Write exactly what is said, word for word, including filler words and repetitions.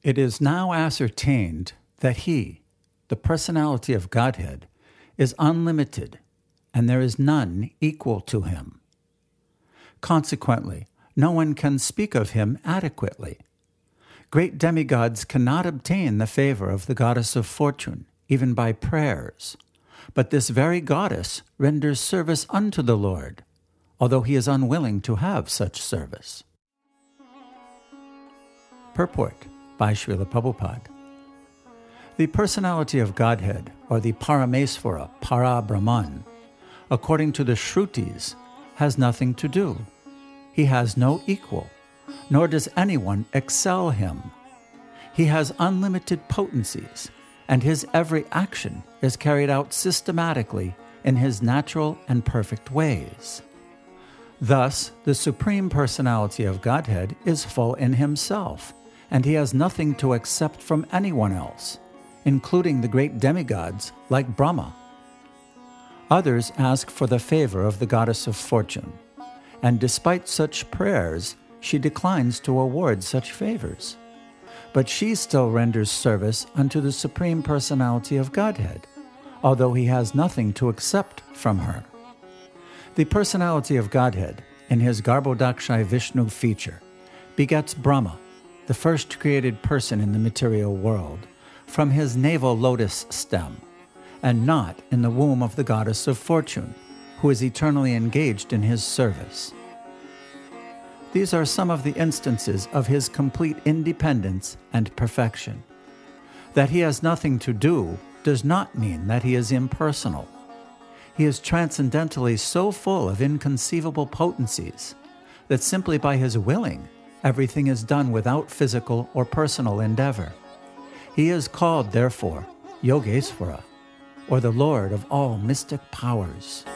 It is now ascertained that he, the personality of Godhead, is unlimited, and there is none equal to him. Consequently, no one can speak of him adequately. Great demigods cannot obtain the favor of the goddess of fortune, even by prayers. But this very goddess renders service unto the Lord, although he is unwilling to have such service. Purport by Srila Prabhupada. The personality of Godhead, or the Paramesvara, Para Brahman, according to the Shrutis, has nothing to do. He has no equal, nor does anyone excel him. He has unlimited potencies, and his every action is carried out systematically in his natural and perfect ways. Thus, the Supreme Personality of Godhead is full in himself, and he has nothing to accept from anyone else, including the great demigods like Brahma. Others ask for the favor of the goddess of fortune, and despite such prayers, she declines to award such favors. But she still renders service unto the Supreme Personality of Godhead, although he has nothing to accept from her. The Personality of Godhead, in his Garbhodakshai Vishnu feature, begets Brahma, the first created person in the material world, from his navel lotus stem, and not in the womb of the goddess of fortune, who is eternally engaged in his service. These are some of the instances of his complete independence and perfection. That he has nothing to do does not mean that he is impersonal. He is transcendentally so full of inconceivable potencies that simply by his willing, everything is done without physical or personal endeavor. He is called, therefore, Yogesvara, or the Lord of all mystic powers.